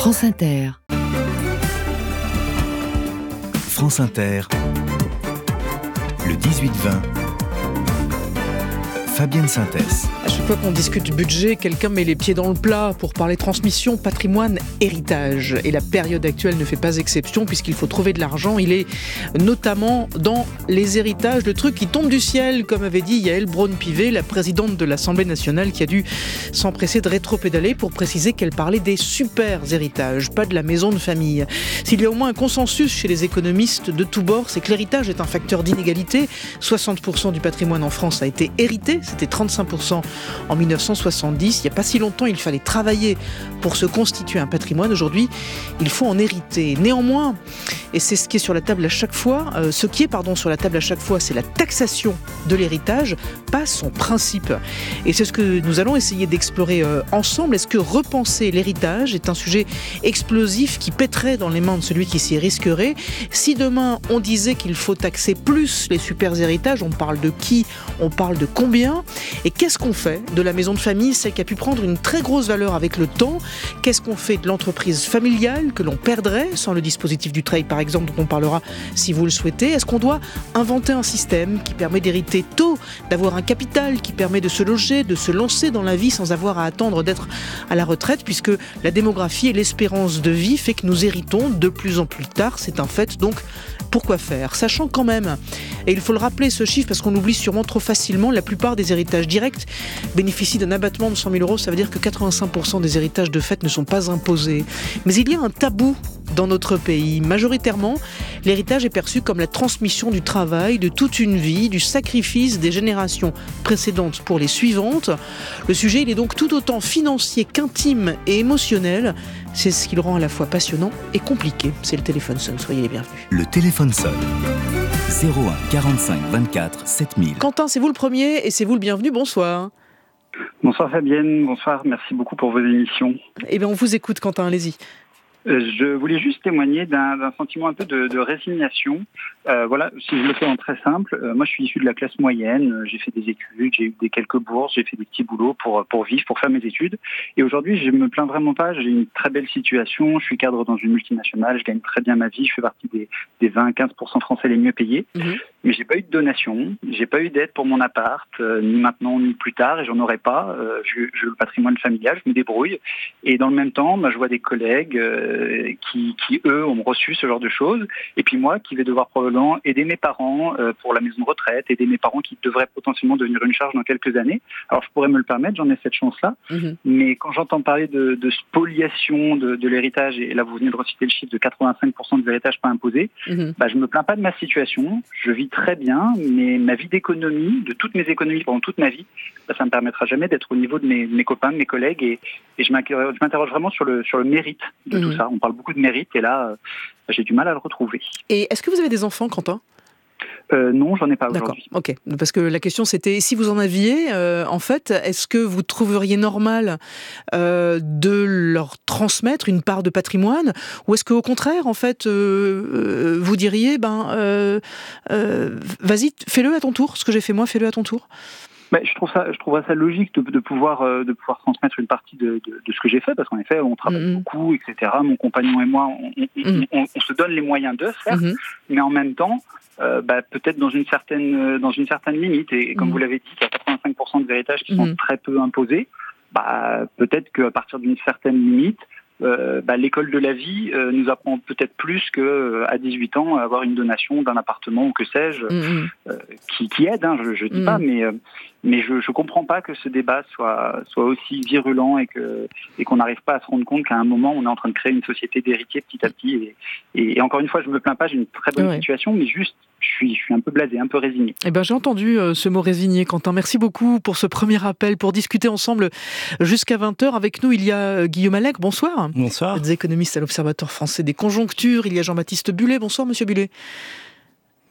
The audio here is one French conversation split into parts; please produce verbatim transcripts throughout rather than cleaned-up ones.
France Inter. France Inter, le dix-huit vingt, Fabienne Synthès. À chaque fois qu'on discute budget, quelqu'un met les pieds dans le plat pour parler transmission, patrimoine, héritage. Et la période actuelle ne fait pas exception puisqu'il faut trouver de l'argent. Il est notamment dans les héritages, le truc qui tombe du ciel, comme avait dit Yaël Braun-Pivet, la présidente de l'Assemblée nationale, qui a dû s'empresser de rétropédaler pour préciser qu'elle parlait des super héritages, pas de la maison de famille. S'il y a au moins un consensus chez les économistes de tous bords, c'est que l'héritage est un facteur d'inégalité. soixante pour cent du patrimoine en France a été hérité, c'était trente-cinq pour cent en dix-neuf cent soixante-dix. Il n'y a pas si longtemps, il fallait travailler pour se constituer un patrimoine. Aujourd'hui, il faut en hériter. Néanmoins, et c'est ce qui est sur la table à chaque fois, euh, ce qui est pardon, sur la table à chaque fois, c'est la taxation de l'héritage, pas son principe. Et c'est ce que nous allons essayer d'explorer euh, ensemble. Est-ce que repenser l'héritage est un sujet explosif qui pèterait dans les mains de celui qui s'y risquerait? Si demain, on disait qu'il faut taxer plus les super héritages, on parle de qui? On parle de combien? Et qu'est-ce qu'on fait de la maison de famille, celle qui a pu prendre une très grosse valeur avec le temps? Qu'est-ce qu'on fait de l'entreprise familiale que l'on perdrait sans le dispositif du Trade, par exemple, dont on parlera si vous le souhaitez? Est-ce qu'on doit inventer un système qui permet d'hériter tôt, d'avoir un capital qui permet de se loger, de se lancer dans la vie sans avoir à attendre d'être à la retraite, puisque la démographie et l'espérance de vie fait que nous héritons de plus en plus tard, c'est un fait. Donc pourquoi faire? Sachant quand même, et il faut le rappeler ce chiffre parce qu'on l'oublie sûrement trop facilement, la plupart des héritages directs bénéficient d'un abattement de cent mille euros, ça veut dire que quatre-vingt-cinq pour cent des héritages de fait ne sont pas imposés. Mais il y a un tabou dans notre pays. Majoritairement, l'héritage est perçu comme la transmission du travail, de toute une vie, du sacrifice des générations précédentes pour les suivantes. Le sujet, il est donc tout autant financier qu'intime et émotionnel. C'est ce qui le rend à la fois passionnant et compliqué. C'est le téléphone sonne, soyez les bienvenus. Le téléphone sonne. zéro un quarante-cinq vingt-quatre sept mille. Quentin, c'est vous le premier et c'est vous le bienvenu. Bonsoir. Bonsoir Fabienne, bonsoir, merci beaucoup pour vos émissions. Eh bien, on vous écoute Quentin, allez-y. Je voulais juste témoigner d'un, d'un sentiment un peu de, de résignation. Euh, voilà, si je le fais en très simple, euh, moi je suis issu de la classe moyenne, euh, j'ai fait des études, j'ai eu des quelques bourses, j'ai fait des petits boulots pour pour vivre, pour faire mes études. Et aujourd'hui, je me plains vraiment pas, j'ai une très belle situation, je suis cadre dans une multinationale, je gagne très bien ma vie, je fais partie des, des vingt à quinze pour cent français les mieux payés. Mmh. Mais j'ai pas eu de donation, j'ai pas eu d'aide pour mon appart, euh, ni maintenant ni plus tard, et j'en aurai pas. Euh, je, je le patrimoine familial, je me débrouille. Et dans le même temps, bah, je vois des collègues euh, Qui, qui, eux, ont reçu ce genre de choses. Et puis moi, qui vais devoir probablement aider mes parents euh, pour la maison de retraite, aider mes parents qui devraient potentiellement devenir une charge dans quelques années. Alors, je pourrais me le permettre, j'en ai cette chance-là. Mmh. Mais quand j'entends parler de, de spoliation de, de l'héritage, et là, vous venez de reciter le chiffre de quatre-vingt-cinq pour cent de l'héritage pas imposé, mmh. bah, je me plains pas de ma situation. Je vis très bien, mais ma vie d'économie, de toutes mes économies pendant toute ma vie, bah, ça me permettra jamais d'être au niveau de mes, de mes copains, de mes collègues. Et, et je m'interroge vraiment sur le, sur le mérite de mmh. tout ça. On parle beaucoup de mérite et là, euh, j'ai du mal à le retrouver. Et est-ce que vous avez des enfants, Quentin ? Euh, non, j'en ai pas D'accord. aujourd'hui. Ok. Parce que la question c'était, si vous en aviez, euh, en fait, est-ce que vous trouveriez normal euh, de leur transmettre une part de patrimoine, ou est-ce qu'au contraire, en fait, euh, euh, vous diriez, ben, euh, euh, vas-y, fais-le à ton tour. Ce que j'ai fait moi, fais-le à ton tour. Ben, je trouve ça, je trouve ça logique de, de pouvoir, euh, de pouvoir transmettre une partie de, de, de ce que j'ai fait, parce qu'en effet, on travaille mmh. beaucoup, et cetera. Mon compagnon et moi, on, on, mmh. on, on se donne les moyens de faire, mmh. mais en même temps, euh, bah, peut-être dans une certaine, dans une certaine limite. Et, et comme mmh. vous l'avez dit, il y a quatre-vingt-cinq pour cent de héritages qui mmh. sont très peu imposés. Bah, peut-être qu'à partir d'une certaine limite, Euh, bah, l'école de la vie euh, nous apprend peut-être plus qu'à euh, dix-huit ans avoir une donation d'un appartement ou que sais-je, mmh. euh, qui, qui aide, hein, je ne dis mmh. pas, mais, euh, mais je ne comprends pas que ce débat soit, soit aussi virulent et, que, et qu'on n'arrive pas à se rendre compte qu'à un moment on est en train de créer une société d'héritiers petit à petit. Et, et, et encore une fois, je ne me plains pas, j'ai une très bonne ouais. situation, mais juste je suis, je suis un peu blasé, un peu résigné. Eh ben, j'ai entendu euh, ce mot résigné, Quentin. Merci beaucoup pour ce premier appel, pour discuter ensemble jusqu'à vingt heures. Avec nous, il y a euh, Guillaume Allègre. Bonsoir. Bonsoir. Vous êtes économiste à l'Observatoire français des conjonctures. Il y a Jean-Baptiste Bullet. Bonsoir, monsieur Bullet.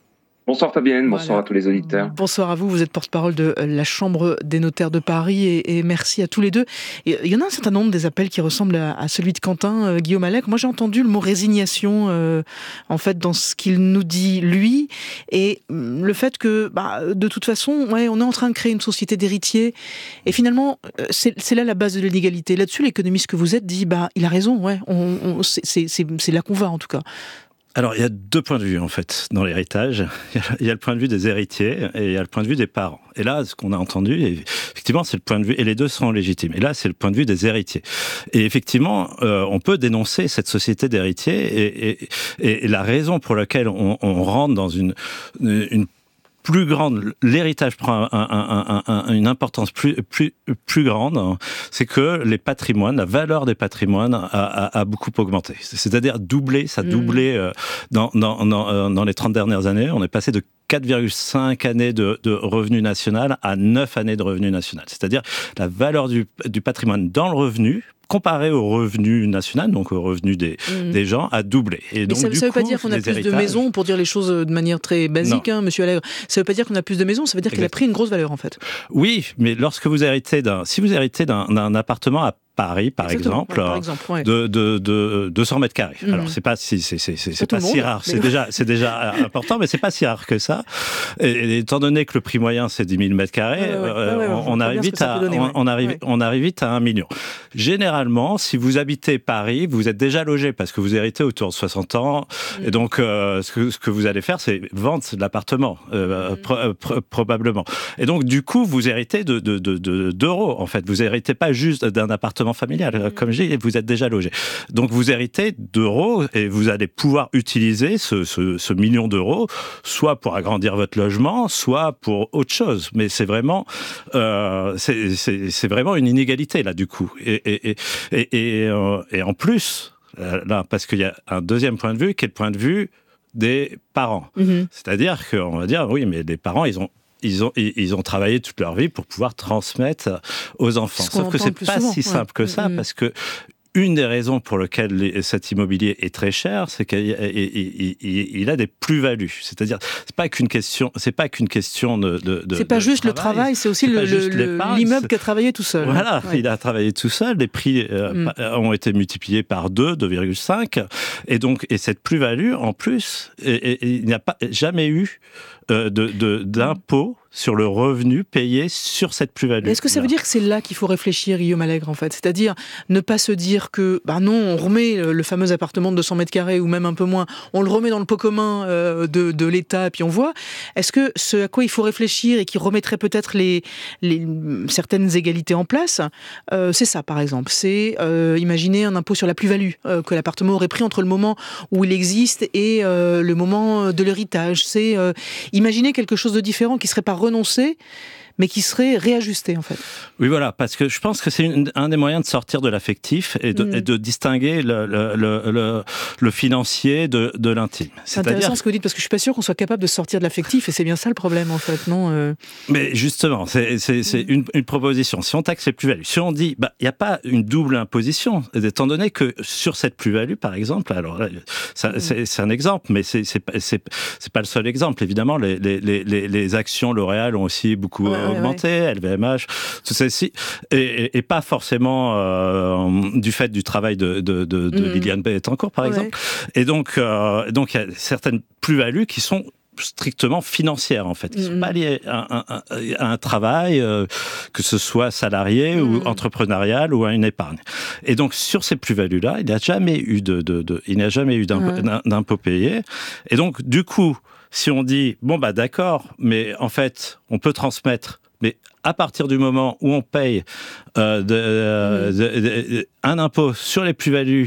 Bonsoir Fabienne, bonsoir Voilà. à tous les auditeurs. Bonsoir à vous, vous êtes porte-parole de la Chambre des notaires de Paris et, et merci à tous les deux. Et il y en a un certain nombre des appels qui ressemblent à, à celui de Quentin, euh, Guillaume Allègre. Moi j'ai entendu le mot résignation euh, en fait dans ce qu'il nous dit lui et le fait que bah, de toute façon ouais, on est en train de créer une société d'héritiers et finalement c'est, c'est là la base de l'inégalité. Là-dessus l'économiste que vous êtes dit bah il a raison, ouais, on, on, c'est, c'est, c'est, c'est là qu'on va en tout cas. Alors, il y a deux points de vue, en fait, dans l'héritage. Il y a le point de vue des héritiers et il y a le point de vue des parents. Et là, ce qu'on a entendu, effectivement, c'est le point de vue, et les deux sont légitimes. Et là, c'est le point de vue des héritiers. Et effectivement, euh, on peut dénoncer cette société d'héritiers et, et, et la raison pour laquelle on, on rentre dans une, une plus grande, l'héritage prend un, un, un, un, une importance plus, plus, plus grande, c'est que les patrimoines, la valeur des patrimoines a, a, a beaucoup augmenté. C'est-à-dire doublé, ça a doublé mmh. dans, dans, dans, dans les trente dernières années. On est passé de quatre virgule cinq années de, de revenu national à neuf années de revenu national. C'est-à-dire la valeur du, du patrimoine dans le revenu, comparé au revenu national, donc au revenu des, mmh. des gens, a doublé. Et mais donc, ça ne veut coup, pas dire qu'on a plus héritages... de maisons, pour dire les choses de manière très basique, hein, monsieur Allègre. Ça ne veut pas dire qu'on a plus de maisons, ça veut dire Exactement. Qu'elle a pris une grosse valeur, en fait. Oui, mais lorsque vous héritez d'un... Si vous héritez d'un, d'un appartement à Paris, par Exactement, exemple, ouais, par exemple ouais. de, de, de deux cents mètres carrés. Mmh. Alors, c'est pas si, c'est, c'est, c'est, c'est pas pas si monde, rare. mais... C'est déjà, c'est déjà important, mais c'est pas si rare que ça. Et, et étant donné que le prix moyen, c'est dix mille mètres carrés, ouais, ouais, euh, ouais, ouais, on, on arrive vite à, donner, on, on arrive, ouais. on arrive vite à un million. Généralement, si vous habitez Paris, vous êtes déjà logé parce que vous héritez autour de soixante ans. Mmh. Et donc, euh, ce que, ce que vous allez faire, c'est vendre l'appartement, euh, mmh. pro, pro, probablement. Et donc, du coup, vous héritez de, de, de, de, d'euros, en fait. Vous héritez pas juste d'un appartement familial. Mmh. Comme je dis, vous êtes déjà logé. Donc, vous héritez d'euros et vous allez pouvoir utiliser ce, ce, ce million d'euros, soit pour agrandir votre logement, soit pour autre chose. Mais c'est vraiment, euh, c'est, c'est, c'est vraiment une inégalité, là, du coup. Et, et, et, et, et, euh, et en plus, euh, là, parce qu'il y a un deuxième point de vue qui est le point de vue des parents. Mmh. C'est-à-dire qu'on va dire, oui, mais les parents, ils ont Ils ont, ils ont travaillé toute leur vie pour pouvoir transmettre aux enfants. Sauf que c'est pas souvent. si simple ouais. que ça, mmh. parce que une des raisons pour lesquelles les, cet immobilier est très cher, c'est qu'il il, il, il a des plus-values. C'est-à-dire, c'est pas qu'une question, c'est pas qu'une question de. de, de c'est pas de juste travail, le travail, c'est aussi le, le, le, l'immeuble qui a travaillé tout seul. Voilà, ouais. il a travaillé tout seul. Les prix euh, mm. ont été multipliés par deux, deux virgule cinq, et donc et cette plus-value, en plus, et, et, il n'y a pas jamais eu euh, de, de d'impôt sur le revenu payé sur cette plus-value. Est-ce que ça veut dire que c'est là qu'il faut réfléchir, Guillaume Allègre, en fait ? C'est-à-dire ne pas se dire que, bah non, on remet le fameux appartement de deux cents mètres carrés ou même un peu moins, on le remet dans le pot commun euh, de, de l'État, puis on voit. Est-ce que ce à quoi il faut réfléchir et qui remettrait peut-être les, les, certaines égalités en place, euh, c'est ça, par exemple. C'est euh, imaginer un impôt sur la plus-value euh, que l'appartement aurait pris entre le moment où il existe et euh, le moment de l'héritage. C'est euh, imaginer quelque chose de différent qui serait pas renoncer, mais qui serait réajusté, en fait. Oui, voilà, parce que je pense que c'est une, un des moyens de sortir de l'affectif et de, mmh. et de distinguer le, le, le, le, le financier de, de l'intime. C'est C'est-à-dire... intéressant ce que vous dites, parce que je suis pas sûr qu'on soit capable de sortir de l'affectif, et c'est bien ça le problème, en fait, non euh... Mais justement, c'est, c'est, c'est mmh. une, une proposition. Si on taxe les plus-values, si on dit, bah, il n'y a pas une double imposition, étant donné que sur cette plus-value, par exemple, alors là, ça, mmh. c'est, c'est un exemple, mais c'est, c'est, c'est, c'est pas le seul exemple. Évidemment, les, les, les, les actions L'Oréal ont aussi beaucoup ouais, augmenté, ouais, ouais. L V M H, tout ceci, et, et, et pas forcément euh, du fait du travail de, de, de, de mmh. Liliane Bettencourt, par ouais. exemple. Et donc, euh, donc il y a certaines plus-values qui sont strictement financières, en fait, qui ne sont mmh. pas liées à un, à un travail, euh, que ce soit salarié mmh. ou entrepreneurial ou à une épargne. Et donc, sur ces plus-values-là, il n'y a jamais eu, de, de, de, il n'y a jamais eu d'impôt, mmh. d'impôt payé. Et donc, du coup, si on dit, bon, bah d'accord, mais en fait, on peut transmettre, mais à partir du moment où on paye euh, de, euh, mmh. de, de, de, un impôt sur les plus-values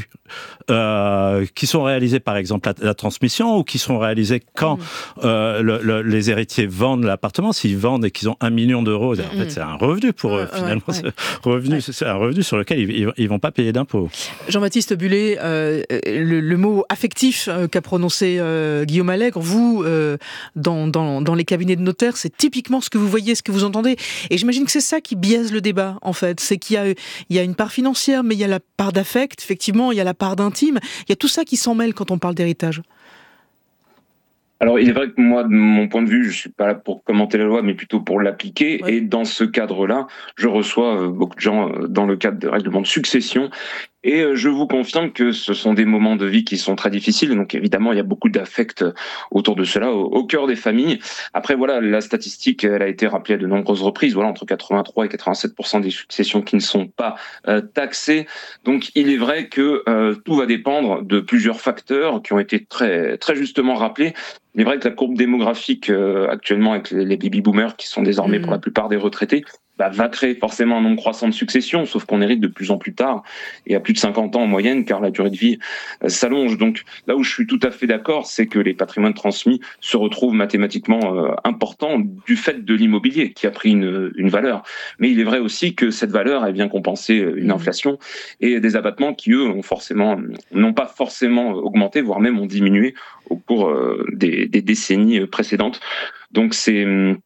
euh, qui sont réalisées, par exemple, la, la transmission, ou qui sont réalisées quand mmh. euh, le, le, les héritiers vendent l'appartement. S'ils vendent et qu'ils ont un million d'euros, mmh. en fait, c'est un revenu pour eux, ouais, finalement. Ouais, c'est, ouais. Revenu, ouais. c'est un revenu sur lequel ils ne vont pas payer d'impôt. Jean-Baptiste Bullet, euh, le, le mot affectif euh, qu'a prononcé euh, Guillaume Allègre, vous, euh, dans, dans, dans les cabinets de notaires, c'est typiquement ce que vous voyez, ce que vous entendez. Et j'imagine que c'est ça qui biaise le débat, en fait. C'est qu'il y a, il y a une part financière, mais il y a la part d'affect, effectivement, il y a la part d'intime. Il y a tout ça qui s'en mêle quand on parle d'héritage. Alors, il est vrai que moi, de mon point de vue, je suis pas là pour commenter la loi, mais plutôt pour l'appliquer. Ouais. Et dans ce cadre-là, je reçois euh, beaucoup de gens euh, dans le cadre de règlements de succession. Et euh, je vous confirme que ce sont des moments de vie qui sont très difficiles. Donc, évidemment, il y a beaucoup d'affect autour de cela, au, au cœur des familles. Après, voilà, la statistique, elle a été rappelée à de nombreuses reprises. Voilà, entre quatre-vingt-trois et quatre-vingt-sept pour cent des successions qui ne sont pas euh, taxées. Donc, il est vrai que euh, tout va dépendre de plusieurs facteurs qui ont été très, très justement rappelés. Il est vrai que la courbe démographique euh, actuellement avec les, les baby boomers qui sont désormais mmh. pour la plupart des retraités bah, va créer forcément un nombre croissant de successions, sauf qu'on hérite de plus en plus tard et à plus de cinquante ans en moyenne car la durée de vie euh, s'allonge. Donc là où je suis tout à fait d'accord, c'est que les patrimoines transmis se retrouvent mathématiquement euh, importants du fait de l'immobilier qui a pris une, une valeur. Mais il est vrai aussi que cette valeur elle vient compenser une mmh. inflation et des abattements qui eux ont forcément n'ont pas forcément augmenté, voire même ont diminué au cours euh, des, des décennies précédentes. Donc c'est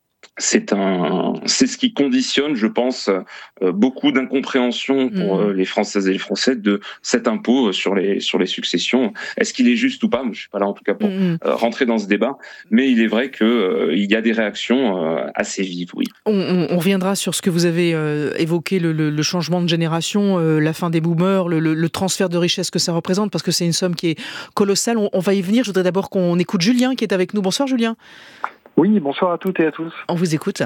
c'est un c'est ce qui conditionne, je pense, euh, beaucoup d'incompréhension pour euh, les Françaises et les Français de cet impôt sur les sur les successions. Est-ce qu'il est juste ou pas ? Je suis pas là en tout cas pour mmh. euh, rentrer dans ce débat, mais il est vrai que euh, il y a des réactions euh, assez vives, oui. On, on, on reviendra sur ce que vous avez euh, évoqué, le, le, le changement de génération, euh, la fin des boomers, le, le, le transfert de richesse que ça représente, parce que c'est une somme qui est colossale. On, on va y venir. Je voudrais d'abord qu'on écoute Julien qui est avec nous. Bonsoir Julien. Oui, bonsoir à toutes et à tous. On vous écoute.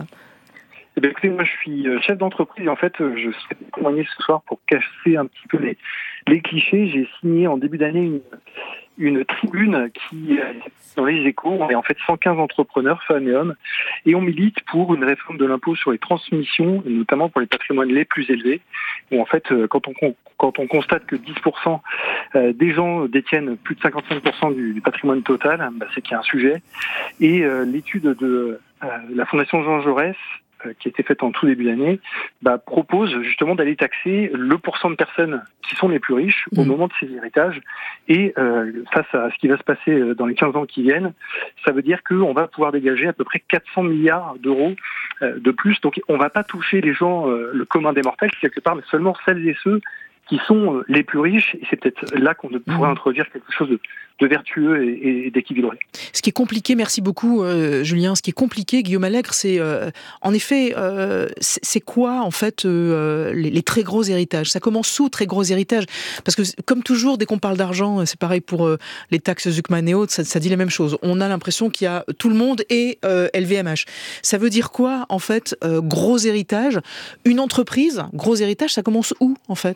Eh bien, écoutez, moi je suis chef d'entreprise et en fait je souhaite témoigner ce soir pour casser un petit peu les, les clichés. J'ai signé en début d'année une, une tribune qui dans les Échos. On est en fait cent quinze entrepreneurs, femmes et hommes, et on milite pour une réforme de l'impôt sur les transmissions, notamment pour les patrimoines les plus élevés, où en fait quand on, quand on constate que dix pour cent des gens détiennent plus de cinquante-cinq pour cent du, du patrimoine total, bah, c'est qu'il y a un sujet. Et euh, l'étude de euh, la Fondation Jean Jaurès, qui a été faite en tout début d'année, bah, propose justement d'aller taxer le pourcent de personnes qui sont les plus riches au mmh. moment de ces héritages. Et euh, face à ce qui va se passer dans les quinze ans qui viennent, ça veut dire qu'on va pouvoir dégager à peu près quatre cents milliards d'euros euh, de plus. Donc on ne va pas toucher les gens, euh, le commun des mortels, quelque part, mais seulement celles et ceux qui sont les plus riches, et c'est peut-être là qu'on pourrait introduire quelque chose de, de vertueux et, et d'équilibré. Ce qui est compliqué, merci beaucoup euh, Julien, ce qui est compliqué, Guillaume Allègre, c'est euh, en effet, euh, c'est, c'est quoi en fait euh, les, les très gros héritages ? Ça commence sous très gros héritages, parce que comme toujours, dès qu'on parle d'argent, c'est pareil pour euh, les taxes Zuckman et autres, ça, ça dit la même chose. On a l'impression qu'il y a tout le monde et euh, L V M H. Ça veut dire quoi en fait, euh, gros héritage ? Une entreprise, gros héritage, ça commence où en fait ?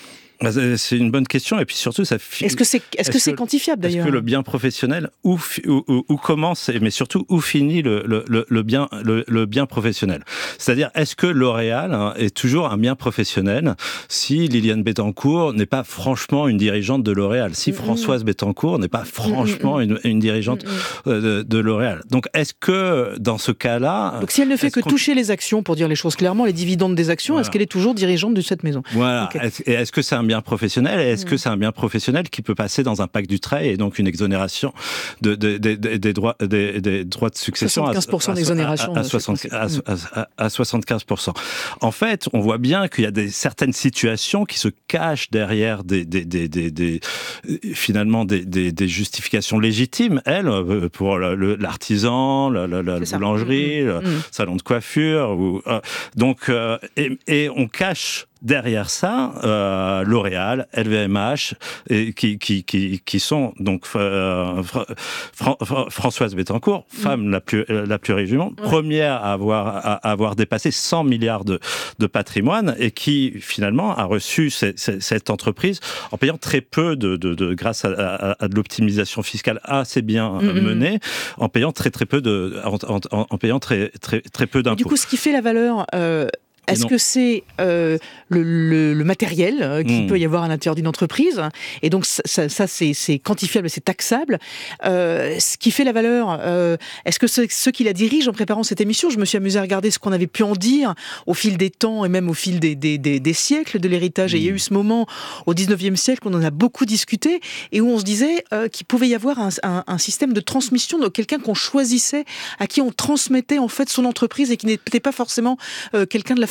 C'est une bonne question, et puis surtout, ça. Est-ce que c'est est-ce, est-ce que c'est quantifiable d'ailleurs ? Est-ce que le bien professionnel où où, où commence, mais surtout où finit le le, le bien le, le bien professionnel ? C'est-à-dire, est-ce que L'Oréal hein, est toujours un bien professionnel si Liliane Bettencourt n'est pas franchement une dirigeante de L'Oréal, si mm-hmm. Françoise Bettencourt n'est pas franchement mm-hmm. une, une dirigeante mm-hmm. de, de L'Oréal ? Donc, est-ce que dans ce cas-là, donc si elle ne fait que toucher les actions, pour dire les choses clairement, les dividendes des actions, voilà. Est-ce qu'elle est toujours dirigeante de cette maison ? Voilà. Okay. Est-ce, et est-ce que c'est un bien professionnel, et est-ce mmh. que c'est un bien professionnel qui peut passer dans un pacte du trait et donc une exonération de, de, de, de, des, droits, des, des droits de succession soixante-quinze pour cent à, d'exonération à, à, soixante, à, à, à soixante-quinze pour cent. En fait, on voit bien qu'il y a des, certaines situations qui se cachent derrière des, des, des, des, des, finalement des, des, des justifications légitimes, elles, pour le, le, l'artisan, la, la, la boulangerie, mmh. le mmh. salon de coiffure. Ou, euh, donc, euh, et, et on cache derrière ça, euh, L'Oréal, L V M H, et qui, qui, qui, qui sont donc euh, Fra- Fra- Françoise Bettencourt, femme mmh. la plus la plus riche du monde, ouais. première à avoir à avoir dépassé cent milliards de de patrimoine, et qui finalement a reçu cette, cette entreprise en payant très peu de, de, de grâce à, à, à de l'optimisation fiscale assez bien mmh. menée, en payant très très peu de en, en, en payant très très très peu d'impôts. Et du coup, ce qui fait la valeur. Euh... Est-ce que c'est euh, le, le, le matériel euh, qu'il mmh. peut y avoir à l'intérieur d'une entreprise ? Et donc ça, ça, ça c'est, c'est quantifiable, c'est taxable. Euh, ce qui fait la valeur, euh, est-ce que c'est ceux qui la dirigent? En préparant cette émission, je me suis amusée à regarder ce qu'on avait pu en dire au fil des temps et même au fil des, des, des, des siècles de l'héritage. Mmh. Et il y a eu ce moment au dix-neuvième siècle où on en a beaucoup discuté et où on se disait euh, qu'il pouvait y avoir un, un, un système de transmission de quelqu'un qu'on choisissait, à qui on transmettait en fait son entreprise et qui n'était pas forcément euh, quelqu'un de la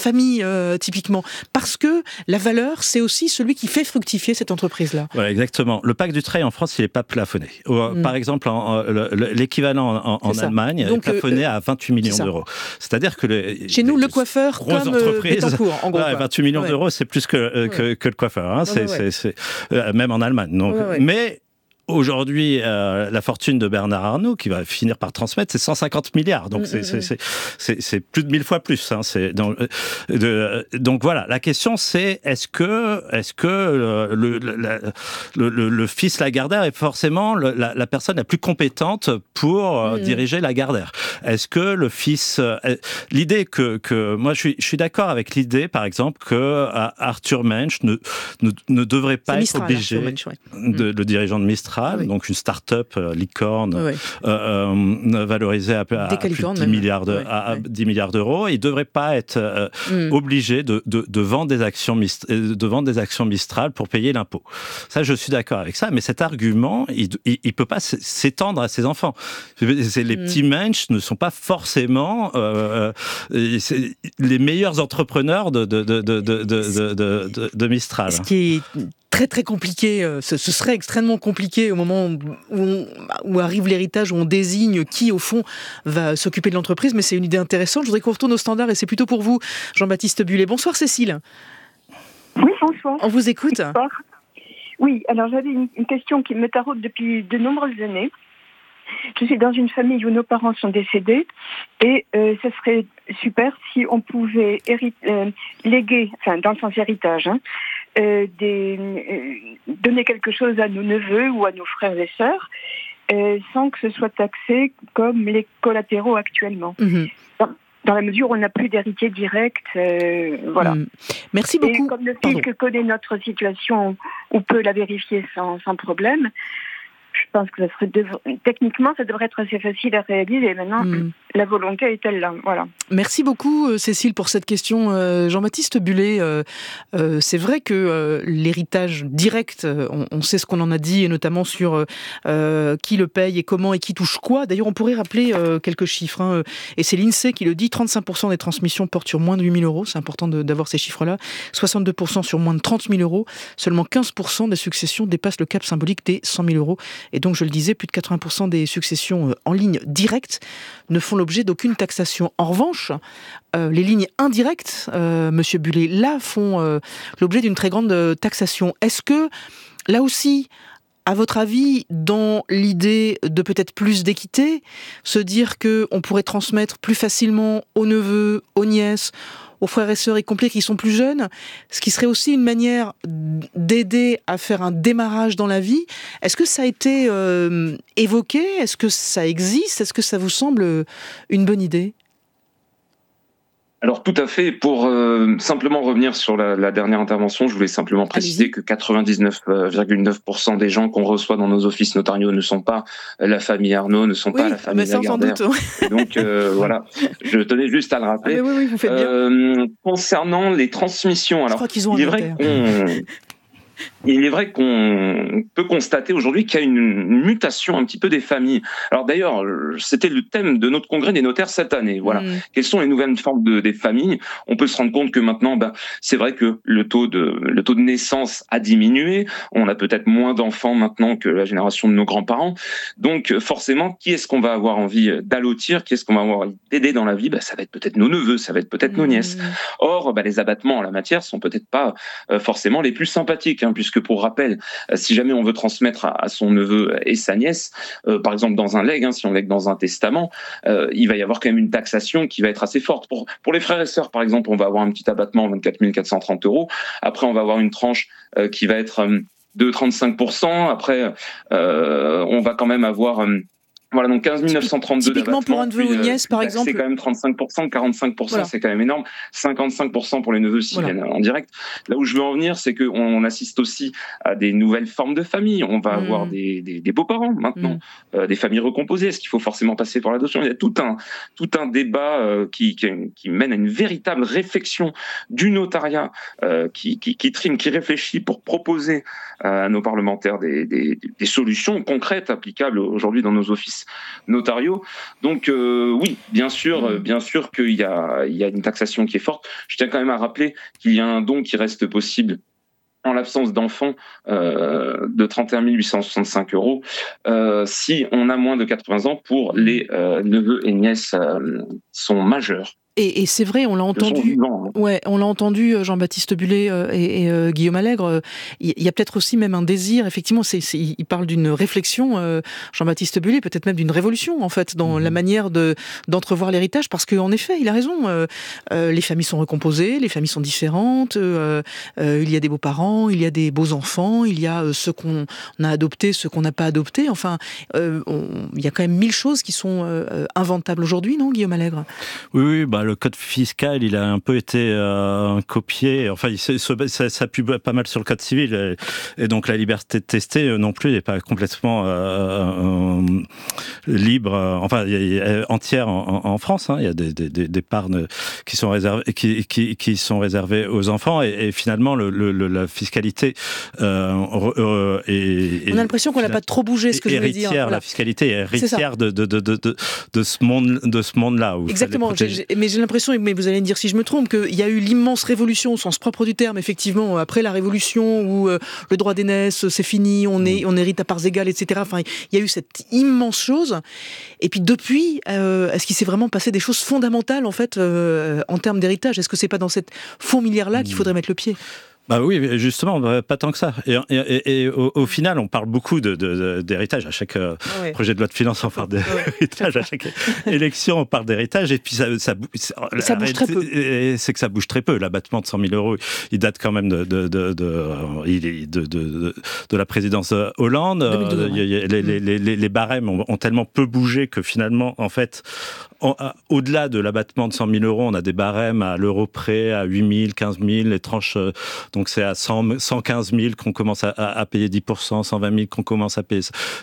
famille, euh, typiquement. Parce que la valeur, c'est aussi celui qui fait fructifier cette entreprise-là. Voilà, exactement. Le Pacte Dutreil en France, il n'est pas plafonné. Mm. Par exemple, en, le, l'équivalent en, en Allemagne Donc, est plafonné euh, à vingt-huit millions d'euros. C'est-à-dire que les, chez nous, les, le coiffeur comme euh, Bettencourt, en gros. Ouais, vingt-huit millions ouais. d'euros, c'est plus que, euh, que, que le coiffeur. Hein. Ouais, c'est, ouais. c'est, c'est, euh, même en Allemagne. Donc, ouais, ouais. Mais aujourd'hui, euh, la fortune de Bernard Arnault, qui va finir par transmettre, c'est cent cinquante milliards. Donc, mmh, c'est, mmh. c'est, c'est, c'est plus de mille fois plus. Hein. C'est, donc, de, donc voilà, la question c'est, est-ce que, est-ce que le, le, le, le, le fils Lagardère est forcément le, la, la personne la plus compétente pour euh, mmh. diriger Lagardère? Est-ce que le fils... Euh, l'idée que, que... Moi, je suis, je suis d'accord avec l'idée, par exemple, que euh, Arthur Mensch ne, ne, ne devrait pas c'est être Mistral, obligé, Mensch, ouais. de, le dirigeant de Mistral, oui. donc une start-up euh, licorne, oui. euh, euh, valorisée à, à, à plus de dix milliards, de, oui. à, à dix milliards d'euros. Il ne devrait pas être euh, mm. obligé de, de, de, vendre des actions Mistral, de vendre des actions Mistral pour payer l'impôt. Ça, je suis d'accord avec ça, mais cet argument, il ne peut pas s'étendre à ses enfants. C'est, les mm. petits Mensch ne sont pas forcément euh, les meilleurs entrepreneurs de, de, de, de, de, de, de, de, de Mistral. Ce qui est très très compliqué, ce serait extrêmement compliqué au moment où, on, où arrive l'héritage, où on désigne qui au fond va s'occuper de l'entreprise, mais c'est une idée intéressante. Je voudrais qu'on retourne au standard et c'est plutôt pour vous, Jean-Baptiste Bullet. Bonsoir Cécile. Oui, bonsoir. On vous écoute. Bonsoir. Oui, alors j'avais une, une question qui me taraude depuis de nombreuses années. Je suis dans une famille où nos parents sont décédés et euh, ce serait super si on pouvait hérit- euh, léguer, enfin dans le sens héritage, hein, euh, des, euh, donner quelque chose à nos neveux ou à nos frères et sœurs euh, sans que ce soit taxé comme les collatéraux actuellement. Mmh. Dans, dans la mesure où on n'a plus d'héritier direct, euh, voilà. Mmh. Merci beaucoup. Et comme le fils que connaît notre situation, on peut la vérifier sans, sans problème. Je pense que ça serait dev- techniquement, ça devrait être assez facile à réaliser. Maintenant, mmh. la volonté est-elle là? Voilà. Merci beaucoup, Cécile, pour cette question. Euh, Jean-Baptiste Bullet, euh, euh, c'est vrai que euh, l'héritage direct, on, on sait ce qu'on en a dit, et notamment sur euh, qui le paye et comment et qui touche quoi. D'ailleurs, on pourrait rappeler euh, quelques chiffres. Hein, et c'est l'INSEE qui le dit, trente-cinq pour cent des transmissions portent sur moins de huit mille euros. C'est important de, d'avoir ces chiffres-là. soixante-deux pour cent sur moins de trente mille euros. Seulement quinze pour cent des successions dépassent le cap symbolique des cent mille euros. Et donc, je le disais, plus de quatre-vingts pour cent des successions en ligne directe ne font l'objet d'aucune taxation. En revanche, euh, les lignes indirectes, euh, Monsieur Bullet, là, font euh, l'objet d'une très grande taxation. Est-ce que, là aussi, à votre avis, dans l'idée de peut-être plus d'équité, se dire qu'on pourrait transmettre plus facilement aux neveux, aux nièces, aux frères et sœurs, y compris qui sont plus jeunes, ce qui serait aussi une manière d'aider à faire un démarrage dans la vie. Est-ce que ça a été euh, évoqué? Est-ce que ça existe? Est-ce que ça vous semble une bonne idée? Alors tout à fait, pour euh, simplement revenir sur la, la dernière intervention, je voulais simplement préciser Allez-y. que quatre-vingt-dix-neuf virgule neuf pour cent des gens qu'on reçoit dans nos offices notariaux ne sont pas la famille Arnault, ne sont oui, pas la famille Lagardère. Et donc euh, voilà, je tenais juste à le rappeler. Ah, oui, oui, vous faites bien. Euh, concernant les transmissions, alors il est vrai qu'on... Il est vrai qu'on peut constater aujourd'hui qu'il y a une mutation un petit peu des familles. Alors d'ailleurs, c'était le thème de notre congrès des notaires cette année. Voilà. Mmh. Quelles sont les nouvelles formes de, des familles? On peut se rendre compte que maintenant, ben, c'est vrai que le taux de le taux de naissance a diminué. On a peut-être moins d'enfants maintenant que la génération de nos grands-parents. Donc forcément, qui est-ce qu'on va avoir envie d'allotir? Qui est-ce qu'on va avoir envie d'aider dans la vie? Ben, ça va être peut-être nos neveux, ça va être peut-être mmh. nos nièces. Or, ben, les abattements en la matière sont peut-être pas euh, forcément les plus sympathiques, hein, puisque pour rappel, si jamais on veut transmettre à, à son neveu et sa nièce, euh, par exemple dans un legs, hein, si on lègue dans un testament, euh, il va y avoir quand même une taxation qui va être assez forte. Pour, pour les frères et sœurs, par exemple, on va avoir un petit abattement, vingt-quatre mille quatre cent trente euros. Après, on va avoir une tranche euh, qui va être euh, de trente-cinq pour cent. Après, euh, on va quand même avoir... Euh, Voilà, donc quinze mille neuf cent trente-deux Typiquement pour un neveu ou une nièce, par exemple. C'est quand même trente-cinq pour cent, quarante-cinq pour cent, voilà. C'est quand même énorme. cinquante-cinq pour cent pour les neveux s'ils voilà. viennent en direct. Là où je veux en venir, c'est qu'on assiste aussi à des nouvelles formes de famille. On va mmh. avoir des, des, des beaux-parents maintenant, mmh. euh, des familles recomposées. Est-ce qu'il faut forcément passer par l'adoption? Il y a tout un, tout un débat euh, qui, qui, qui mène à une véritable réflexion du notariat euh, qui, qui, qui trime, qui réfléchit pour proposer à nos parlementaires des, des, des solutions concrètes applicables aujourd'hui dans nos offices. services notariaux. Donc euh, oui, bien sûr, Mmh. bien sûr qu'il y a, il y a une taxation qui est forte. Je tiens quand même à rappeler qu'il y a un don qui reste possible en l'absence d'enfants euh, de trente et un mille huit cent soixante-cinq euros, euh, si on a moins de quatre-vingts ans pour les euh, neveux et nièces euh, qui sont majeurs. Et, et c'est vrai, on l'a entendu. Vivants, hein. Ouais, on l'a entendu, Jean-Baptiste Bullet euh, et, et euh, Guillaume Allègre. Il y a peut-être aussi même un désir. Effectivement, c'est, c'est, il parle d'une réflexion, euh, Jean-Baptiste Bullet, peut-être même d'une révolution en fait dans mmh. la manière de d'entrevoir l'héritage, parce qu'en effet, il a raison. Euh, euh, les familles sont recomposées, les familles sont différentes. Euh, euh, il y a des beaux-parents, il y a des beaux-enfants, il y a euh, ceux qu'on a adoptés, ceux qu'on n'a pas adoptés. Enfin, euh, on, il y a quand même mille choses qui sont euh, inventables aujourd'hui, non, Guillaume Allègre ? Oui, oui, bah le code fiscal, il a un peu été euh, copié. Enfin, il ça s'appuie pas mal sur le code civil, et, et donc la liberté de tester euh, non plus n'est pas complètement euh, euh, libre. Euh, enfin, il y a, entière en, en France. Hein, il y a des, des, des parts qui sont réservées, qui, qui, qui sont réservées aux enfants, et, et finalement, le, le, la fiscalité euh, euh, est. On a l'impression qu'on n'a pas trop bougé, ce que je veux dire. Voilà. La fiscalité est héritière de, de, de, de, de, de ce monde, de ce monde-là. Exactement. J'ai, mais j'ai l'impression, mais vous allez me dire si je me trompe, qu'il y a eu l'immense révolution au sens propre du terme, effectivement, après la révolution où euh, le droit d'aînesse, c'est fini, on, est, on hérite à parts égales, et cetera. Enfin, il y a eu cette immense chose. Et puis depuis, euh, est-ce qu'il s'est vraiment passé des choses fondamentales, en fait, euh, en termes d'héritage ? Est-ce que c'est pas dans cette fourmilière-là qu'il faudrait mettre le pied ? Bah oui, justement, pas tant que ça. Et, et, et, et au, au final, on parle beaucoup de, de, d'héritage. À chaque euh, ouais. projet de loi de finances, on parle d'héritage. À chaque élection, on parle d'héritage. Et puis, ça, ça, ça, ça bouge très peu. C'est que ça bouge très peu. L'abattement de cent mille euros, il date quand même de, de, de, de, de, de, de, de la présidence Hollande. deux mille douze, ouais. les, les, les, les, les barèmes ont, ont tellement peu bougé que finalement, en fait, en, au-delà de l'abattement de cent mille euros, on a des barèmes à l'euro près, à huit mille, quinze mille, les tranches... Donc c'est à cent, cent quinze mille qu'on commence à, à payer dix pour cent, cent vingt mille qu'on commence à payer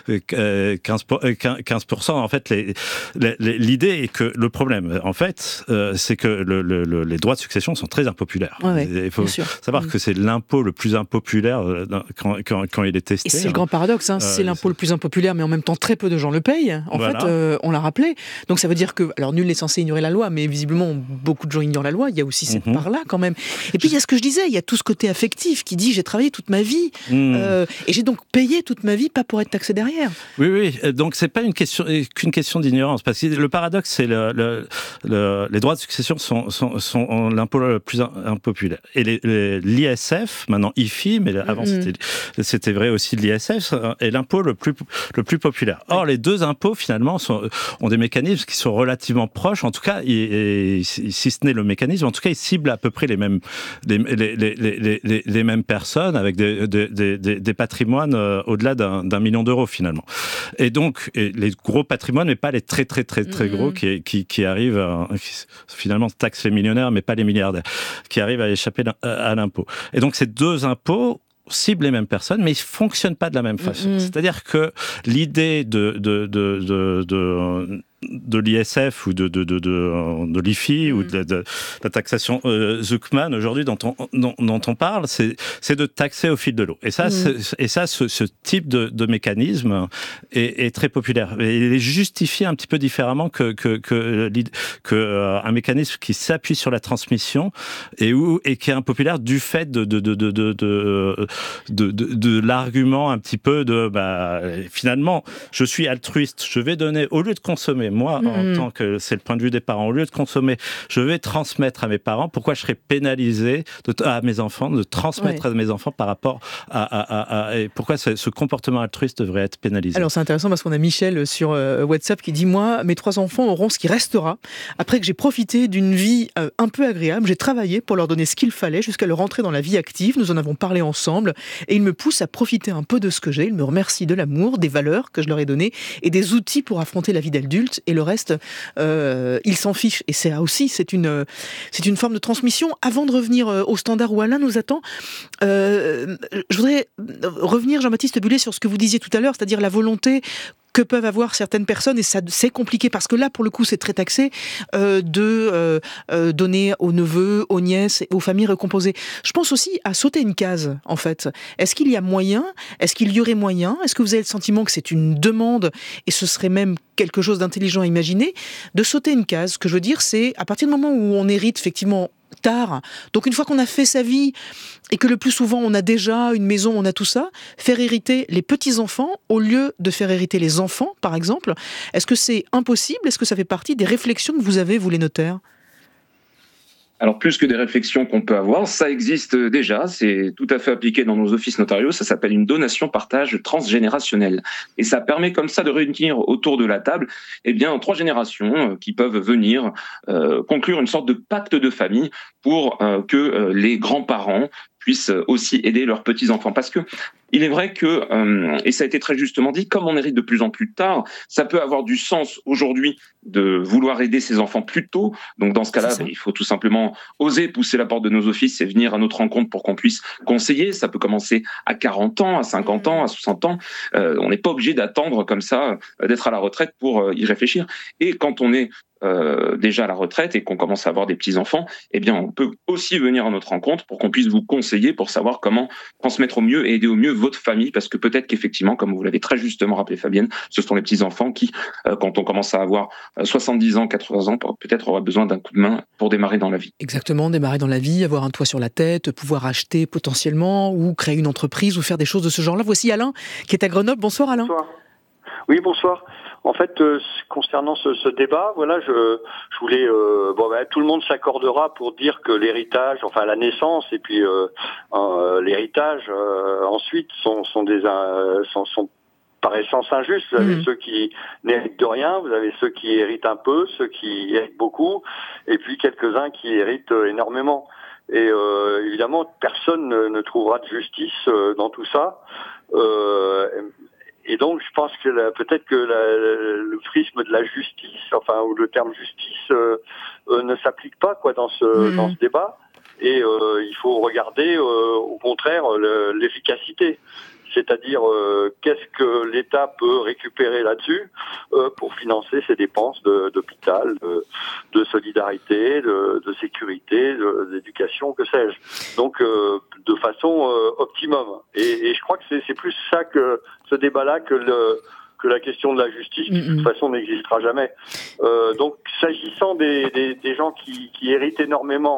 quinze pour cent. En fait, les, les, l'idée est que le problème, en fait, euh, c'est que le, le, le, les droits de succession sont très impopulaires. Ouais, il faut savoir mmh. que c'est l'impôt le plus impopulaire quand, quand, quand il est testé. Et c'est le grand paradoxe, hein, euh, c'est l'impôt c'est... le plus impopulaire, mais en même temps très peu de gens le payent. En voilà. fait, euh, on l'a rappelé. Donc ça veut dire que, alors nul n'est censé ignorer la loi, mais visiblement beaucoup de gens ignorent la loi. Il y a aussi cette mmh. part-là quand même. Et puis il y a ce que je disais, il y a tout ce côté affectif qui dit j'ai travaillé toute ma vie mmh. euh, et j'ai donc payé toute ma vie pas pour être taxé derrière. Oui, oui. Donc c'est pas une question qu'une question d'ignorance, parce que le paradoxe c'est le, le, le les droits de succession sont sont, sont l'impôt le plus impopulaire et les, les, l'I S F maintenant I F I, mais avant mmh. c'était c'était vrai aussi de l'I S F, est l'impôt le plus le plus populaire. Or les deux impôts finalement sont, ont des mécanismes qui sont relativement proches. En tout cas, et, et, si ce n'est le mécanisme, en tout cas ils ciblent à peu près les mêmes les les les les, les, les mêmes personnes avec des, des, des, des patrimoines euh, au-delà d'un, d'un million d'euros finalement. Et donc et les gros patrimoines, mais pas les très très très très gros mmh. qui, qui, qui arrivent, à, qui finalement taxent les millionnaires, mais pas les milliardaires, qui arrivent à échapper à l'impôt. Et donc ces deux impôts ciblent les mêmes personnes, mais ils ne fonctionnent pas de la même façon. Mmh. C'est-à-dire que l'idée de, de, de, de, de de l'I S F ou de, de, de, de, de l'I F I mmh. ou de, de, de la taxation euh, Zuckman aujourd'hui dont on, dont, dont on parle, c'est, c'est de taxer au fil de l'eau. Et ça, mmh. et ça ce, ce type de, de mécanisme est, est très populaire. Et il est justifié un petit peu différemment que, que, que, que euh, un mécanisme qui s'appuie sur la transmission et, où, et qui est impopulaire du fait de, de, de, de, de, de, de, de, de l'argument un petit peu de bah, finalement, je suis altruiste, je vais donner, au lieu de consommer, moi, mmh. en tant que c'est le point de vue des parents, au lieu de consommer, je vais transmettre à mes parents. Pourquoi je serais pénalisé de, à mes enfants de transmettre ouais. à mes enfants par rapport à, à, à, à et pourquoi ce, ce comportement altruiste devrait être pénalisé? Alors c'est intéressant parce qu'on a Michel sur euh, WhatsApp qui dit moi, mes trois enfants auront ce qui restera après que j'ai profité d'une vie euh, un peu agréable. J'ai travaillé pour leur donner ce qu'il fallait jusqu'à leur rentrer dans la vie active. Nous en avons parlé ensemble et ils me poussent à profiter un peu de ce que j'ai. Ils me remercient de l'amour, des valeurs que je leur ai données et des outils pour affronter la vie d'adulte. Et le reste, euh, ils s'en fichent. Et c'est aussi, c'est une, c'est une forme de transmission. Avant de revenir au standard où Alain nous attend, euh, je voudrais revenir, Jean-Baptiste Bullet, sur ce que vous disiez tout à l'heure, c'est-à-dire la volonté que peuvent avoir certaines personnes, et ça c'est compliqué parce que là pour le coup c'est très taxé, euh, de euh, euh, donner aux neveux, aux nièces, aux familles recomposées. Je pense aussi à sauter une case en fait. Est-ce qu'il y a moyen, est-ce qu'il y aurait moyen, est-ce que vous avez le sentiment que c'est une demande et ce serait même quelque chose d'intelligent à imaginer, de sauter une case. Ce que je veux dire, c'est à partir du moment où on hérite effectivement tard, donc une fois qu'on a fait sa vie et que le plus souvent on a déjà une maison, on a tout ça, faire hériter les petits-enfants au lieu de faire hériter les enfants, par exemple, est-ce que c'est impossible ? Est-ce que ça fait partie des réflexions que vous avez, vous les notaires ? Alors, plus que des réflexions qu'on peut avoir, ça existe déjà, c'est tout à fait appliqué dans nos offices notariaux, ça s'appelle une donation-partage transgénérationnelle. Et ça permet comme ça de réunir autour de la table eh bien, trois générations qui peuvent venir euh, conclure une sorte de pacte de famille pour euh, que euh, les grands-parents puissent aussi aider leurs petits-enfants. Parce que il est vrai que, euh, et ça a été très justement dit, comme on hérite de plus en plus tard, ça peut avoir du sens aujourd'hui de vouloir aider ses enfants plus tôt. Donc dans ce cas-là, il faut tout simplement oser pousser la porte de nos offices et venir à notre rencontre pour qu'on puisse conseiller. Ça peut commencer à quarante ans, à cinquante ans, à soixante ans. Euh, on n'est pas obligé d'attendre comme ça, d'être à la retraite pour y réfléchir. Et quand on est Euh, déjà à la retraite et qu'on commence à avoir des petits-enfants, eh bien, on peut aussi venir à notre rencontre pour qu'on puisse vous conseiller pour savoir comment transmettre au mieux et aider au mieux votre famille, parce que peut-être qu'effectivement, comme vous l'avez très justement rappelé, Fabienne, ce sont les petits-enfants qui, euh, quand on commence à avoir soixante-dix ans, quatre-vingts ans, peut-être aura besoin d'un coup de main pour démarrer dans la vie. Exactement, démarrer dans la vie, avoir un toit sur la tête, pouvoir acheter potentiellement ou créer une entreprise ou faire des choses de ce genre-là. Voici Alain qui est à Grenoble. Bonsoir Alain. Bonsoir. Oui, bonsoir. En fait, euh, concernant ce, ce débat, voilà, je, je voulais, euh, bon, ben, tout le monde s'accordera pour dire que l'héritage, enfin la naissance et puis euh, euh, l'héritage, euh, ensuite sont, sont des, euh, sont, sont par essence injustes. Vous avez mmh. ceux qui n'héritent de rien, vous avez ceux qui héritent un peu, ceux qui héritent beaucoup, et puis quelques-uns qui héritent énormément. Et euh, évidemment, personne ne, ne trouvera de justice euh, dans tout ça. Euh, Et donc, je pense que la, peut-être que la, le prisme de la justice, enfin, ou le terme justice, euh, euh, ne s'applique pas quoi dans ce mmh. dans ce débat. Et euh, il faut regarder, euh, au contraire, le, l'efficacité. C'est-à-dire, euh, qu'est-ce que l'État peut récupérer là-dessus euh, pour financer ses dépenses de, d'hôpital, de, de solidarité, de, de sécurité, de, d'éducation, que sais-je. Donc, euh, de façon euh, optimum. Et, et je crois que c'est, c'est plus ça que ce débat-là que le que la question de la justice, qui de toute façon n'existera jamais. Euh, donc, s'agissant des, des, des gens qui, qui héritent énormément,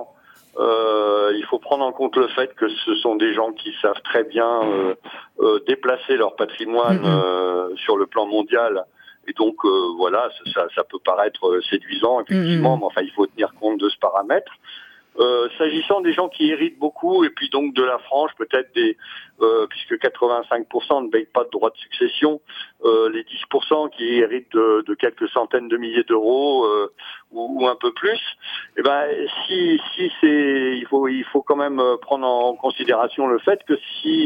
Euh, il faut prendre en compte le fait que ce sont des gens qui savent très bien euh, euh, déplacer leur patrimoine euh, sur le plan mondial. Et donc, euh, voilà, ça, ça peut paraître séduisant, effectivement, mais enfin, il faut tenir compte de ce paramètre. Euh, s'agissant des gens qui héritent beaucoup, et puis donc de la frange, peut-être des, euh, puisque quatre-vingt-cinq pour cent ne payent pas de droit de succession, euh, les dix pour cent qui héritent de, de quelques centaines de milliers d'euros euh, ou, ou un peu plus, eh ben si si c'est, il faut il faut quand même prendre en considération le fait que si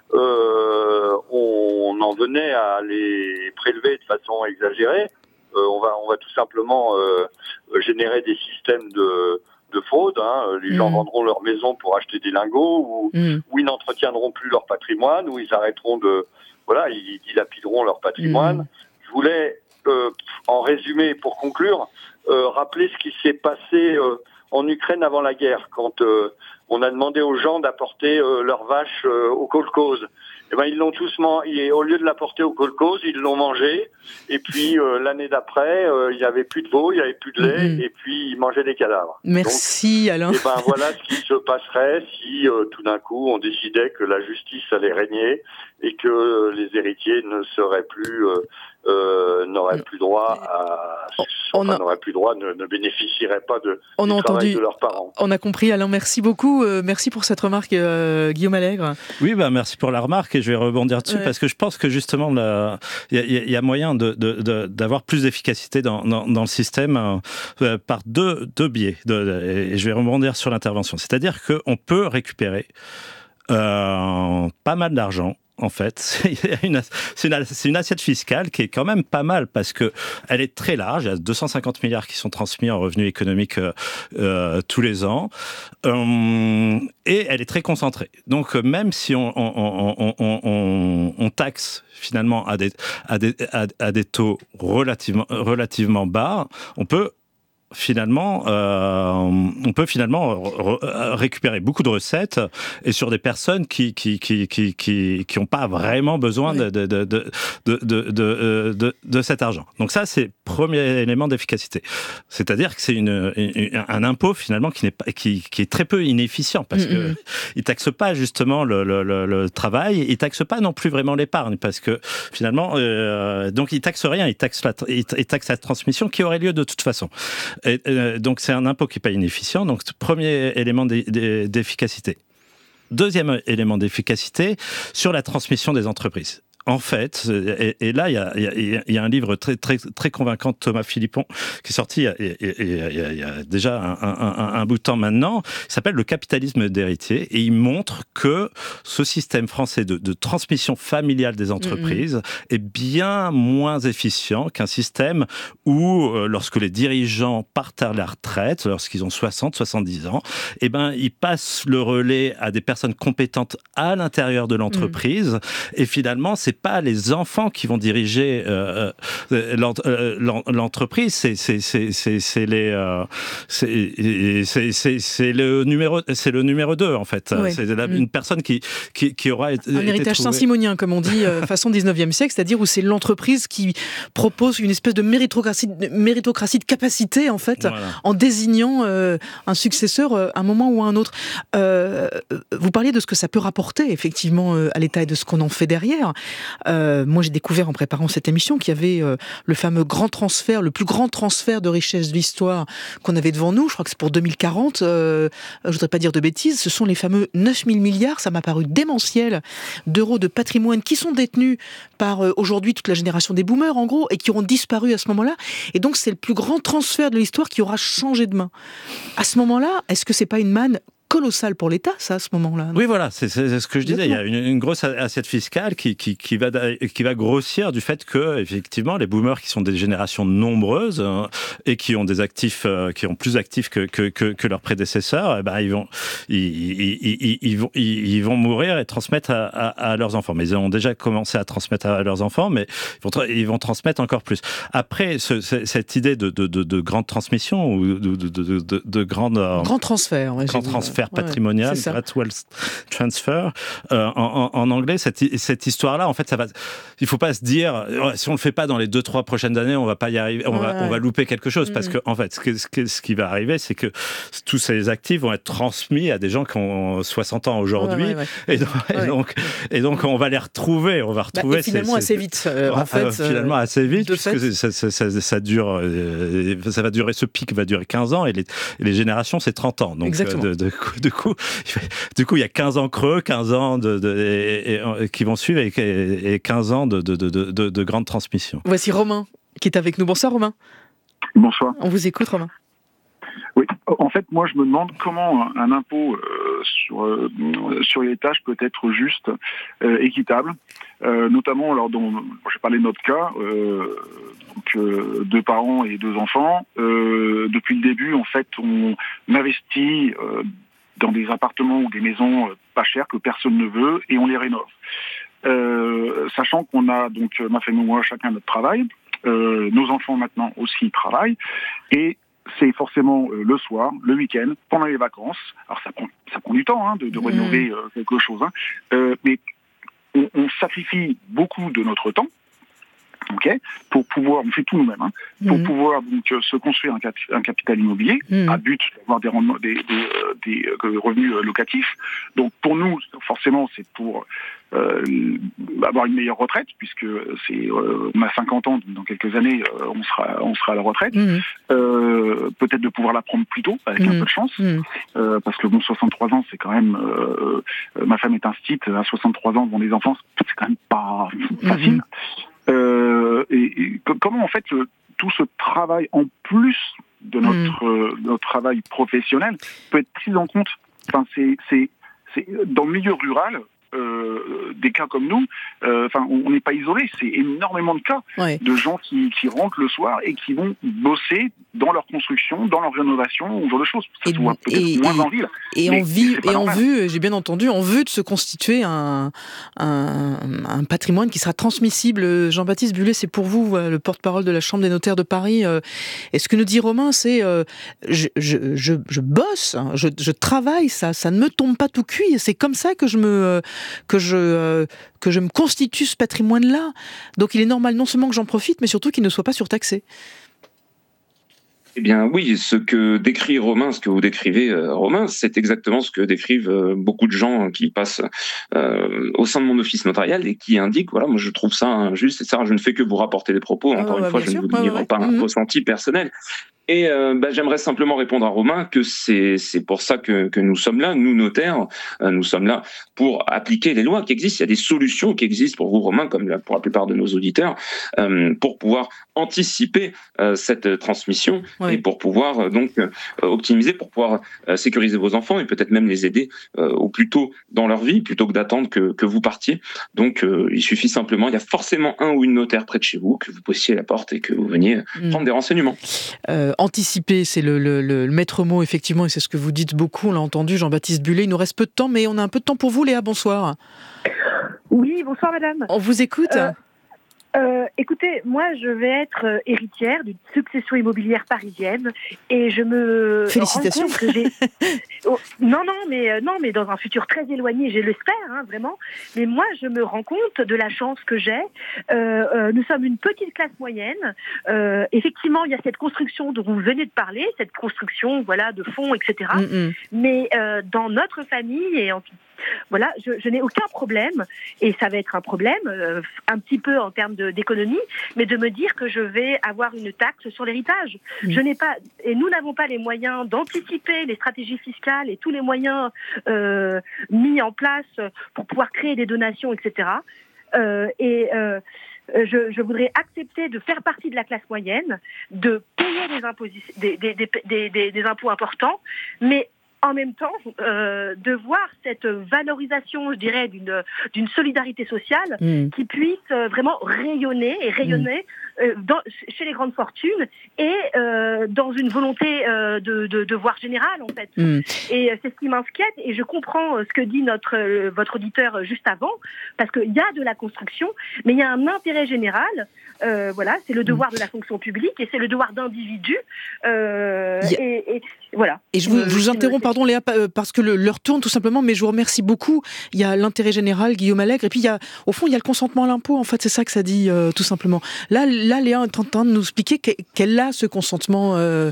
euh, on en venait à les prélever de façon exagérée, euh, on va on va tout simplement euh, générer des systèmes de de fraude, hein. Les mmh. gens vendront leur maison pour acheter des lingots, ou, mmh. ou ils n'entretiendront plus leur patrimoine, ou ils arrêteront de, voilà, ils dilapideront leur patrimoine. Mmh. Je voulais, euh, en résumé, pour conclure, euh, rappeler ce qui s'est passé euh, en Ukraine avant la guerre, quand euh, on a demandé aux gens d'apporter euh, leurs vaches euh, au kolkhoz. Eh ben, ils l'ont tous mangé. Au lieu de l'apporter au kolkhoz, ils l'ont mangé. Et puis, euh, l'année d'après, euh, il n'y avait plus de veau, il n'y avait plus de lait, mmh. et puis ils mangeaient des cadavres. Merci, donc, Alain. Et ben, voilà ce qui se passerait si, euh, tout d'un coup, on décidait que la justice allait régner et que les héritiers ne seraient plus, euh, euh, n'auraient plus droit à, enfin, a... n'auraient plus droit, ne, ne bénéficieraient pas de, on du a travail entendu... de leurs parents. On a compris, Alain. Merci beaucoup. Euh, merci pour cette remarque, euh, Guillaume Allègre. Oui, bah, merci pour la remarque, et je vais rebondir dessus, ouais. parce que je pense que justement, il y, y a moyen de, de, de, d'avoir plus d'efficacité dans, dans, dans le système euh, par deux, deux biais. De, de, et je vais rebondir sur l'intervention. C'est-à-dire qu'on peut récupérer euh, pas mal d'argent. En fait, c'est une, c'est, une, c'est une assiette fiscale qui est quand même pas mal, parce que elle est très large. Il y a deux cent cinquante milliards qui sont transmis en revenus économiques euh, euh, tous les ans, euh, et elle est très concentrée. Donc, même si on, on, on, on, on, on taxe finalement à des, à des, à, à des taux relativement, relativement bas, on peut finalement, euh, on peut finalement re- récupérer beaucoup de recettes et sur des personnes qui qui qui qui qui qui ont pas vraiment besoin de de de de de de, de, de, de cet argent. Donc ça, c'est premier élément d'efficacité. C'est-à-dire que c'est une, une un impôt finalement qui n'est pas qui qui est très peu inefficient parce que mm-hmm. il taxe pas justement le, le le le travail, il taxe pas non plus vraiment l'épargne parce que finalement euh, donc il taxe rien, il taxe la il taxe la transmission qui aurait lieu de toute façon. Et, euh, donc c'est un impôt qui n'est pas inefficient. Donc premier élément d'efficacité. Deuxième élément d'efficacité sur la transmission des entreprises. En fait, et, et là, il y a, il y a un livre très, très, très convaincant de Thomas Philippon qui est sorti il y a, il y a, il y a déjà un, un, un bout de temps maintenant. Il s'appelle Le capitalisme d'héritier et il montre que ce système français de, de transmission familiale des entreprises mmh. est bien moins efficient qu'un système où, lorsque les dirigeants partent à la retraite, lorsqu'ils ont soixante, soixante-dix ans, eh ben, ils passent le relais à des personnes compétentes à l'intérieur de l'entreprise mmh. et finalement, c'est pas les enfants qui vont diriger euh, l'entreprise, c'est c'est c'est c'est c'est les euh, c'est c'est c'est c'est le numéro c'est le numéro deux en fait. Oui. C'est la, une personne qui qui qui aura été, un héritage saint-simonien comme on dit euh, façon dix-neuvième siècle, c'est-à-dire où c'est l'entreprise qui propose une espèce de méritocratie de, méritocratie de capacité en fait, voilà. en désignant euh, un successeur euh, à un moment ou à un autre. Euh, vous parliez de ce que ça peut rapporter effectivement euh, à l'État et de ce qu'on en fait derrière. Euh, moi, j'ai découvert en préparant cette émission qu'il y avait euh, le fameux grand transfert, le plus grand transfert de richesse de l'histoire qu'on avait devant nous. Je crois que c'est pour deux mille quarante. Euh, je voudrais pas dire de bêtises. Ce sont les fameux neuf mille milliards. Ça m'a paru démentiel d'euros de patrimoine qui sont détenus par euh, aujourd'hui toute la génération des boomers, en gros, et qui auront disparu à ce moment-là. Et donc, c'est le plus grand transfert de l'histoire qui aura changé de main. À ce moment-là, est-ce que c'est pas une manne colossal pour l'État, ça, à ce moment-là? Oui, voilà, c'est, c'est ce que je disais. Il y a une, une grosse assiette fiscale qui, qui, qui, va, qui va grossir du fait que, effectivement, les boomers, qui sont des générations nombreuses hein, et qui ont des actifs, euh, qui ont plus d'actifs que, que, que, que leurs prédécesseurs, eh ben, ils, vont, ils, ils, ils, ils, vont, ils vont mourir et transmettre à, à, à leurs enfants. Mais ils ont déjà commencé à transmettre à leurs enfants, mais ils vont, ils vont transmettre encore plus. Après, ce, cette idée de, de, de, de grande transmission ou de, de, de, de, de grande... Grand transfert. Ouais, grand transfert. patrimonial, ouais, Great Wealth Transfer. Euh, en, en, en anglais, cette, cette histoire-là, en fait, ça va. Il faut pas se dire, si on le fait pas dans les deux, trois prochaines années, on va pas y arriver, on ouais, va, ouais. on va louper quelque chose, mmh. parce que, en fait, ce, que, ce, que, ce qui va arriver, c'est que tous ces actifs vont être transmis à des gens qui ont soixante ans aujourd'hui, ouais, ouais, ouais. Et, donc, ouais. et donc, et donc, on va les retrouver, on va retrouver. Bah, finalement, ces, assez vite, euh, en fait. Finalement, assez vite, puisque fait. Ça, ça, ça, ça dure, euh, ça va durer, ce pic va durer quinze ans, et les, et les générations, c'est trente ans. Donc, exactement. De, de, de coup, du coup, il y a quinze ans creux, quinze ans de, de, et, et, qui vont suivre, et, et quinze ans de, de, de, de, de grande transmission. Voici Romain, qui est avec nous. Bonsoir, Romain. Bonsoir. On vous écoute, Romain. Oui, en fait, moi, je me demande comment un impôt euh, sur, euh, sur les tâches peut être juste, euh, équitable, euh, notamment, alors, dont, j'ai parlé de notre cas, euh, donc euh, deux parents et deux enfants. Euh, depuis le début, en fait, on investit euh, dans des appartements ou des maisons pas chères que personne ne veut et on les rénove. Euh, sachant qu'on a, donc, ma famille et moi, chacun notre travail, euh, nos enfants maintenant aussi travaillent, et c'est forcément euh, le soir, le week-end, pendant les vacances. Alors ça prend, ça prend du temps hein, de, de mmh. rénover euh, quelque chose, hein. euh, mais on, on sacrifie beaucoup de notre temps. Okay, pour pouvoir, on fait tout nous-mêmes, hein, pour mmh. pouvoir donc euh, se construire un, cap- un capital immobilier mmh. à but d'avoir des, rendements, des, des, euh, des euh, revenus euh, locatifs. Donc pour nous, forcément, c'est pour euh, avoir une meilleure retraite, puisque c'est, euh, on a cinquante ans, donc dans quelques années, euh, on sera, on sera à la retraite. Mmh. Euh, peut-être de pouvoir la prendre plus tôt, avec mmh. un peu de chance, mmh. euh, parce que bon, soixante-trois ans, c'est quand même. Euh, euh, ma femme est instite à soixante-trois ans devant des enfants, c'est quand même pas facile. Mmh. Euh, et, et comment en fait le, tout ce travail en plus de notre, mmh. euh, notre travail professionnel peut être pris en compte. Enfin, c'est, c'est, c'est dans le milieu rural. Euh, des cas comme nous, euh, enfin, on n'est pas isolé. C'est énormément de cas ouais. de gens qui, qui rentrent le soir et qui vont bosser dans leur construction, dans leur rénovation, ou genre de choses. Ça Et, se voit peut-être et, moins et, en ville. et mais en vue, c'est pas et en normal. vue, j'ai bien entendu, en vue de se constituer un, un, un patrimoine qui sera transmissible. Jean-Baptiste Bullet, c'est pour vous, le porte-parole de la Chambre des notaires de Paris. Et ce que nous dit Romain, c'est euh, je, je, je, je bosse, hein, je, je travaille, ça, ça ne me tombe pas tout cuit. Et c'est comme ça que je me que je euh, que je me constitue ce patrimoine-là. Donc il est normal non seulement que j'en profite, mais surtout qu'il ne soit pas surtaxé. Eh bien oui, ce que décrit Romain, ce que vous décrivez, euh, Romain, c'est exactement ce que décrivent euh, beaucoup de gens qui passent euh, au sein de mon office notarial et qui indiquent, voilà, moi je trouve ça injuste, et ça, je ne fais que vous rapporter des propos, encore ouais, une ouais, fois, bien je sûr, ne vous ouais, livre ouais, pas ouais. un Mmh. ressenti personnel. Et euh, bah, j'aimerais simplement répondre à Romain que c'est c'est pour ça que que nous sommes là, nous notaires, euh, nous sommes là pour appliquer les lois qui existent. Il y a des solutions qui existent pour vous, Romain, comme la, pour la plupart de nos auditeurs, euh, pour pouvoir anticiper euh, cette transmission Ouais. et pour pouvoir euh, donc euh, optimiser, pour pouvoir euh, sécuriser vos enfants et peut-être même les aider euh, au plus tôt dans leur vie, plutôt que d'attendre que que vous partiez. Donc euh, il suffit simplement, il y a forcément un ou une notaire près de chez vous, que vous postiez à la porte et que vous veniez Mmh. prendre des renseignements. Euh, anticiper, c'est le, le, le maître mot, effectivement, et c'est ce que vous dites beaucoup, on l'a entendu, Jean-Baptiste Bullet. Il nous reste peu de temps, mais on a un peu de temps pour vous, Léa, bonsoir. Oui, bonsoir madame. On vous écoute. Euh, euh, écoutez, moi je vais être euh, héritière d'une succession immobilière parisienne et je me Félicitations. rends compte que j'ai... Oh, non, non, mais euh, non, mais dans un futur très éloigné, je l'espère, hein, vraiment. Mais moi, je me rends compte de la chance que j'ai. Euh, euh, nous sommes une petite classe moyenne. Euh, effectivement, il y a cette construction dont vous venez de parler, cette construction, voilà, de fonds, et cetera. Mm-mm. Mais euh, dans notre famille et en voilà, je, je n'ai aucun problème, et ça va être un problème, euh, un petit peu en termes de, d'économie, mais de me dire que je vais avoir une taxe sur l'héritage. Mmh. Je n'ai pas, et nous n'avons pas les moyens d'anticiper les stratégies fiscales et tous les moyens euh, mis en place pour pouvoir créer des donations, et cetera. Euh, et euh, je, je voudrais accepter de faire partie de la classe moyenne, de payer des impôts, des, des, des, des, des, des impôts importants, mais en même temps, euh, de voir cette valorisation, je dirais, d'une, d'une solidarité sociale mmh. qui puisse euh, vraiment rayonner et rayonner mmh. euh, dans, chez les grandes fortunes et euh, dans une volonté euh, de, de, de voir générale, en fait. Mmh. Et c'est ce qui m'inquiète, et je comprends ce que dit notre, euh, votre auditeur juste avant, parce qu'il y a de la construction, mais il y a un intérêt général. Euh, voilà, c'est le devoir mmh. de la fonction publique et c'est le devoir d'individu. Euh, a... et, et voilà. Et je vous, je vous interromps, pardon Léa, parce que le, l'heure tourne tout simplement, mais je vous remercie beaucoup. Il y a l'intérêt général, Guillaume Allègre, et puis il y a, au fond, il y a le consentement à l'impôt. En fait, c'est ça que ça dit, euh, tout simplement. Là, là, Léa est en train de nous expliquer qu'elle a ce consentement euh,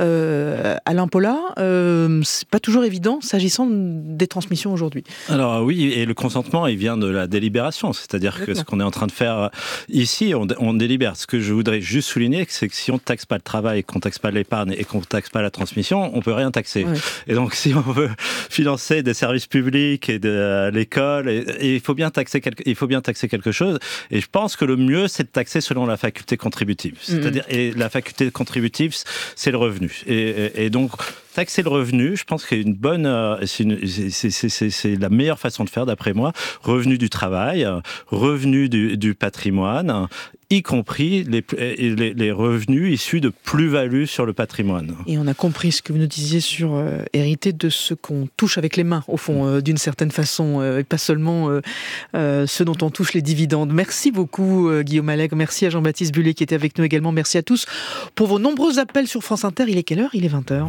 euh, à l'impôt-là. Euh, c'est pas toujours évident, s'agissant des transmissions aujourd'hui. Alors oui, et le consentement, il vient de la délibération, c'est-à-dire Exactement. que ce qu'on est en train de faire ici, on, on délibère. Ce que je voudrais juste souligner, c'est que si on ne taxe pas le travail, qu'on ne taxe pas l'épargne et qu'on ne taxe pas la transmission, on peut rien taxer. Ouais. Et donc, si on veut financer des services publics et de euh, l'école, et, et il faut bien taxer quelque, il faut bien taxer quelque chose. Et je pense que le mieux, c'est de taxer selon la faculté contributive. C'est-à-dire, mmh. et la faculté contributive, c'est le revenu. Et, et, et donc, taxer le revenu, je pense que c'est une bonne, c'est, une, c'est, c'est, c'est, c'est la meilleure façon de faire, d'après moi. Revenu du travail, revenu du, du patrimoine, y compris les, les, les revenus issus de plus-value sur le patrimoine. Et on a compris ce que vous nous disiez sur euh, hériter de ce qu'on touche avec les mains, au fond, euh, d'une certaine façon, euh, et pas seulement euh, euh, ce dont on touche les dividendes. Merci beaucoup, euh, Guillaume Allègre. Merci à Jean-Baptiste Bullet qui était avec nous également. Merci à tous pour vos nombreux appels sur France Inter. Il est quelle heure ? Il est vingt heures.